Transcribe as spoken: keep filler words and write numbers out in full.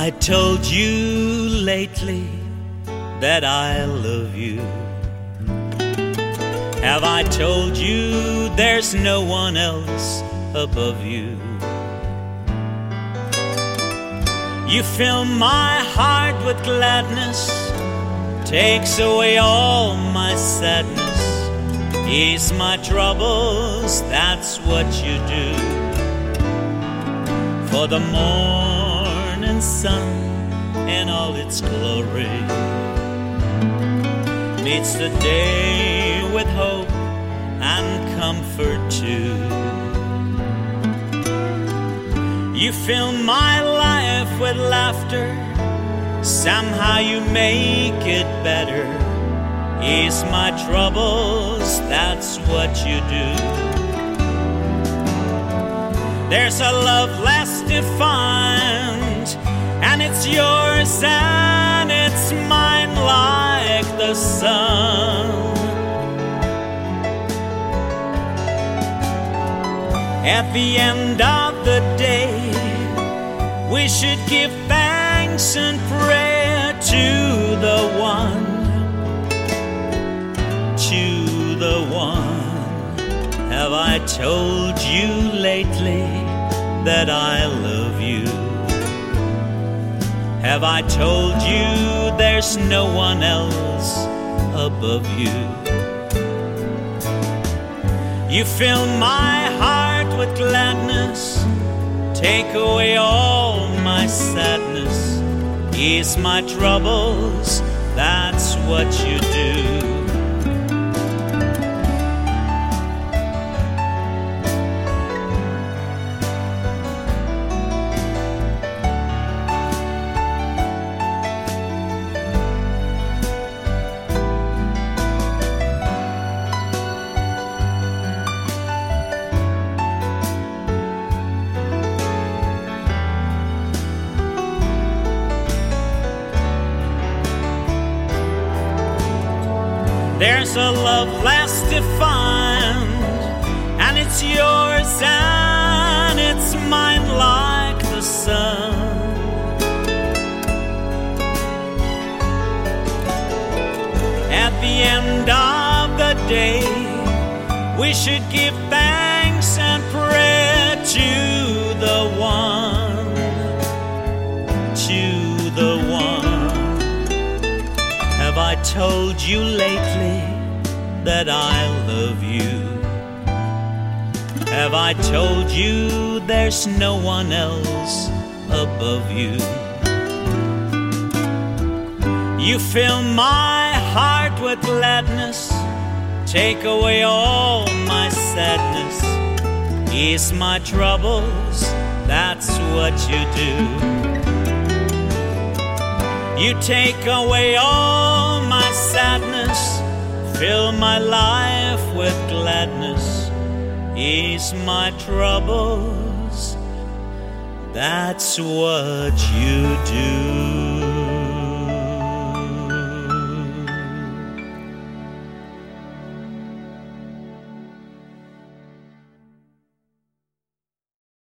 I told you lately that I love you? Have I told you there's no one else above you? You fill my heart with gladness, takes away all my sadness, ease my troubles, that's what you do. For the morning sun in all its glory meets the day with hope and comfort too. You fill my life with laughter, somehow you make it better, ease my troubles, that's what you do. There's a love less defined, and it's yours and it's mine like the sun. At the end of the day, we should give thanks and prayer to the one, to the one. Have I told you lately that I love you? Have I told you there's no one else above you? You fill my heart with gladness, take away all my sadness, ease my troubles, that's what you do. There's a love less defined, and it's yours and it's mine like the sun. At the end of the day, we should give thanks and prayer to the one, to the one. Have I told you lately that I love you? Have I told you there's no one else above you? You fill my heart with gladness, take away all my sadness, ease my troubles, that's what you do. You take away all my sadness, fill my life with gladness, ease my troubles, that's what you do.